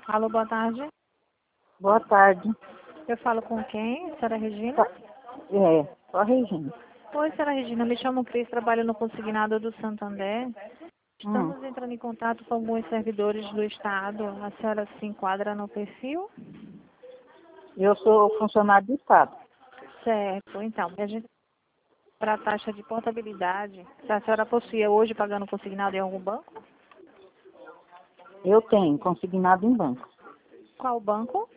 Alô, boa tarde. Boa tarde. Eu falo com quem? Senhora Regina? Só a Regina. Oi, senhora Regina. Me chamo Cris, trabalho no consignado do Santander. Hum. Estamos entrando em contato com alguns servidores do Estado. A senhora se enquadra no perfil? Eu sou funcionário do Estado. Certo. Então, a gente para a taxa de portabilidade, se a senhora possuía hoje pagando consignado em algum banco? Eu tenho consignado em banco. Qual banco?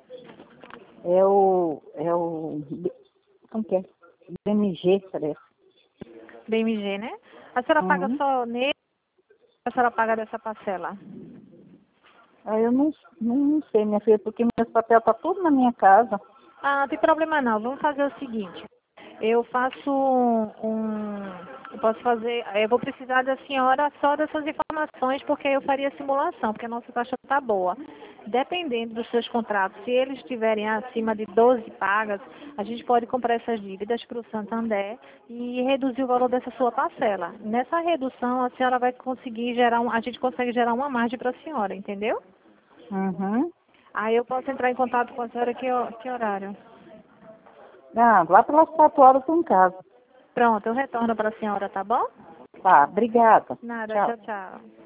Como que é? BMG, parece. BMG, né? A senhora paga Uhum. só nele? A senhora paga dessa parcela? Eu não sei, minha filha, porque meus papéis estão tudo na minha casa. Ah, não tem problema não. Vamos fazer o seguinte. Eu faço eu posso fazer, eu vou precisar da senhora só dessas informações, porque eu faria simulação, porque a nossa taxa está boa. Dependendo dos seus contratos, se eles estiverem acima de 12 pagas, a gente pode comprar essas dívidas para o Santander e reduzir o valor dessa sua parcela. Nessa redução, a senhora vai conseguir gerar, a gente consegue gerar uma margem para a senhora, entendeu? Uhum. Aí eu posso entrar em contato com a senhora que horário? Lá pelas 4 horas eu estou em casa. Pronto, eu retorno para a senhora, tá bom? Tá, obrigada. Nada, Tchau. tchau, tchau.